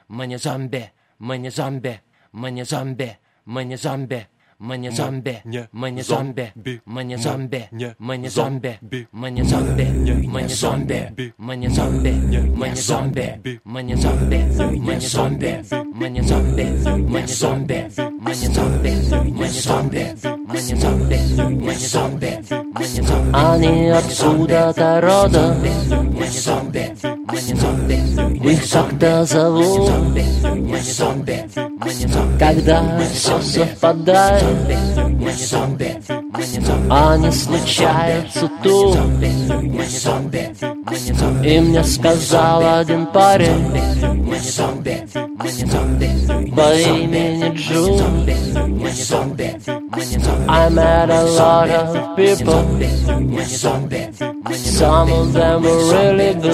мы не зомби, мы не зомби, мы не зомби, мы не зомби. Мы не зомби, мы не зомби, мы не зомби, мы не зомби, мы не зомби, мы не зомби, мы не зомби, мы не зомби, мы не зомби, мы не зомби, мы не зомби, мы не зомби, мы не зомби, мы не зомби, мы не зомби, мы не зомби, мы не зомби. Они откуда-то родом, мы не зомби, мы не зомби, их как-то зовут, мы не зомби, мы не зомби. когда все совпадает, Мы не зомби, мы не зомби, они случаются тут. мы не зомби, мы не зомби, И мне сказал один парень мы не зомби, мы не зомби, по имени Джу. мы не зомби, мы не зомби, I met a lot of people, мы не зомби, мы не some of them were really good.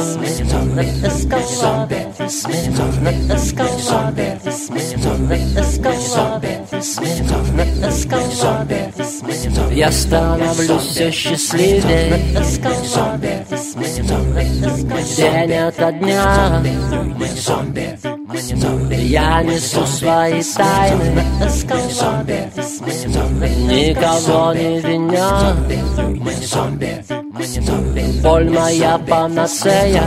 Я становлюсь все счастливее день ото дня. мы не зомби, мы не зомби, Я несу свои тайны, никого не виня. мы не зомби, мы не зомби, Боль моя панацея,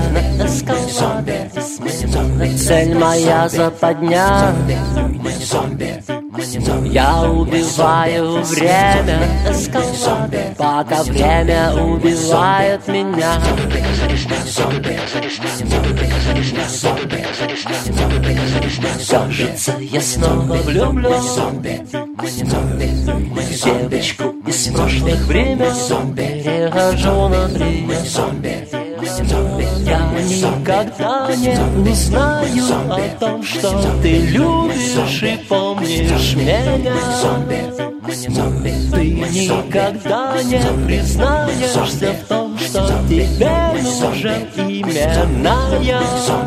цель моя западня. мы не зомби, мы не зомби, Я убиваю время, пока время убивает меня. Кажется, я снова влюблен в девочку из прошлых времен. Перехожу на прием. Я никогда не узнаю о том, что ты любишь и помнишь меня. Ты никогда не признаешься в том, что тебе нужен именно я.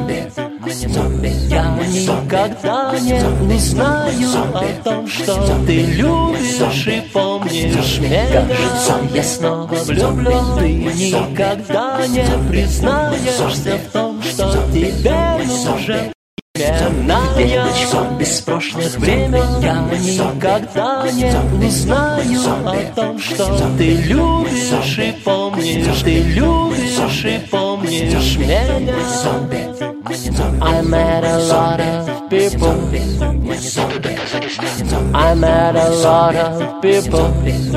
Я никогда не узнаю о том, что ты любишь и помнишь меня. Кажется, я снова влюблен. Ты никогда не признаешься в том, что тебе нужен именно я. Без прошлых времен я никогда не узнаю о том, что ты любишь и помнишь, ты любишь и помнишь меня. I met a lot of people. I met a lot of people.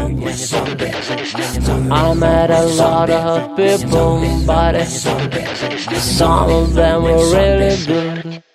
I met a lot of people, but some of them were really good.